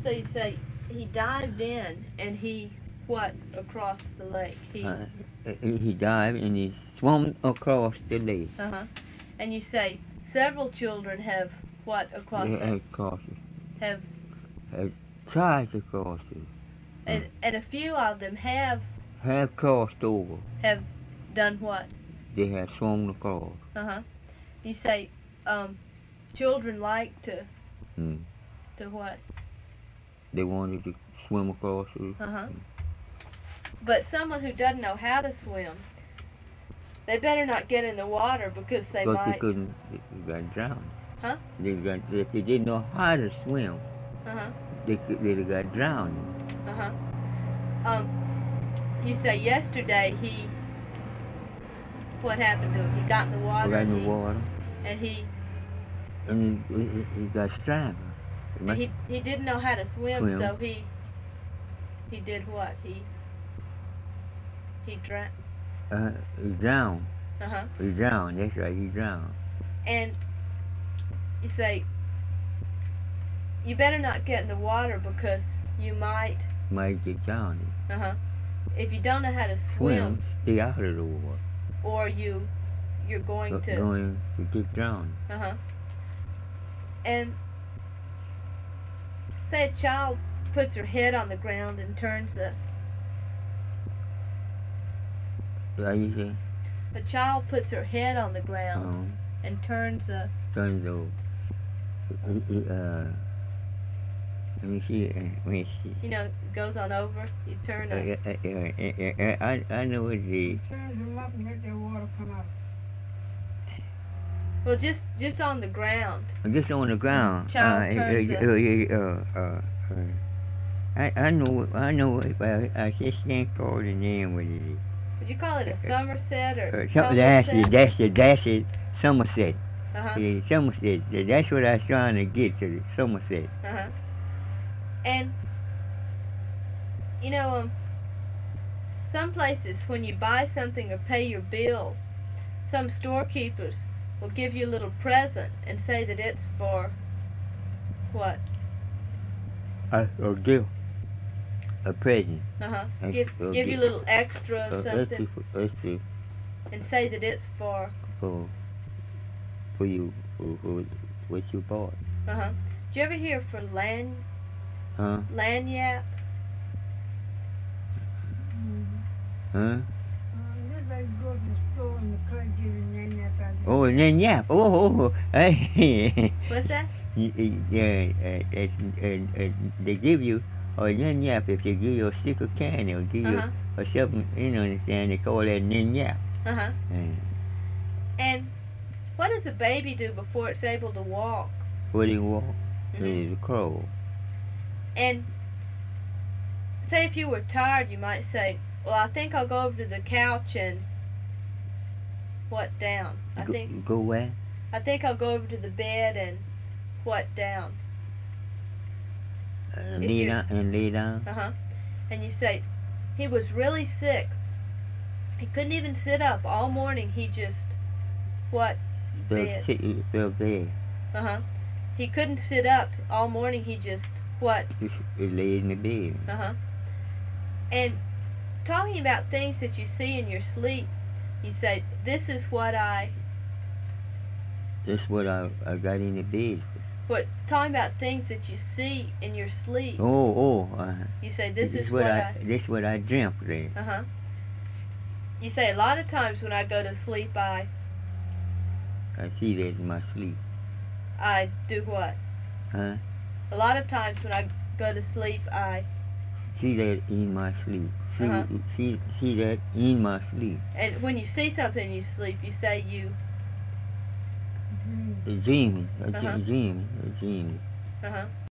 So you'd say he dived in and he what across the lake? He dived and he swam across the lake. And you say several children have what across Have tried to cross it. And a few of them have crossed over. Have done what? They have swum across. You say children like to what? They wanted to swim across it. But someone who doesn't know how to swim, they better not get in the water because they might. They couldn't. They got drowned. If they didn't know how to swim, they got drowned. You say yesterday what happened to him? He got in the water. And he got strangled. He didn't know how to swim. So he did what? He drowned. He drowned. He drowned. That's right. He drowned. And you say you better not get in the water because you might get drowned. If you don't know how to swim, stay out of the water. Or you're going to get drowned. And say a child puts her head on the ground and turns the. What you say? A child puts her head on the ground and turns the. Let me see. You know, goes on over. You turn it. I know what it is. Turn them up and let the water come out. Well, just on the ground. Just on the ground. Child turns I know. I just can't call the name what it is. Would you call it a somerset or? That's it. Somerset. Somerset. That's what I was trying to get to. Somerset. And you know, some places when you buy something or pay your bills, some storekeepers will give you a little present and say that it's for what? A gift. A present. Give you a little extra of something. Extra. And say that it's for you, for what you bought. Did you ever hear for lanyap? This way go to the store and the clerk give you lanyap out there. Oh, lanyap. What's that? They give you a lanyap if they give you a stick of candy or give you or something, understand, they call that lanyap. And what does a baby do before it's able to walk? Before they walk, it's a crawl. And say if you were tired, you might say, well, I think I'll go over to the couch and down? Go where? I think I'll go over to the bed and down? Lay down. And you say, he was really sick. He couldn't even sit up all morning. He just bed. He couldn't sit up all morning. He just Just lay in the bed. And talking about things that you see in your sleep, you say, this is what I got in the bed. Talking about things that you see in your sleep. You say, this is what I dreamt there. You say, a lot of times when I go to sleep, I see that in my sleep. I do what? A lot of times when I go to sleep, I see that in my sleep. See that in my sleep. And when you see something in your sleep, you say you dreaming.